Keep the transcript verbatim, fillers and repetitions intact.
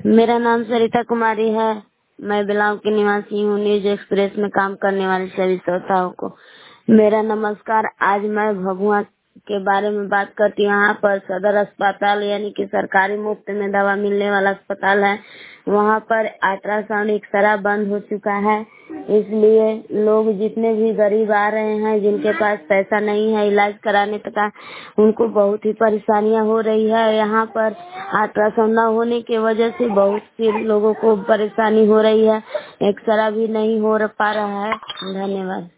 मेरा नाम सरिता कुमारी है। मैं बिलाव की निवासी हूँ। न्यूज एक्सप्रेस में काम करने वाले सभी श्रोताओं को मेरा नमस्कार। आज मैं भभुआ के बारे में बात करती हूँ। यहाँ पर सदर अस्पताल यानी कि सरकारी मुफ्त में दवा मिलने वाला अस्पताल है। वहाँ पर अल्ट्रासाउंड एक्सरा बंद हो चुका है, इसलिए लोग जितने भी गरीब आ रहे हैं, जिनके पास पैसा नहीं है इलाज कराने का, उनको बहुत ही परेशानियां हो रही है। यहाँ पर अल्ट्रासाउंड न होने की वजह से बहुत से लोगों को परेशानी हो रही है। एक्सरा भी नहीं हो पा रहा है। धन्यवाद।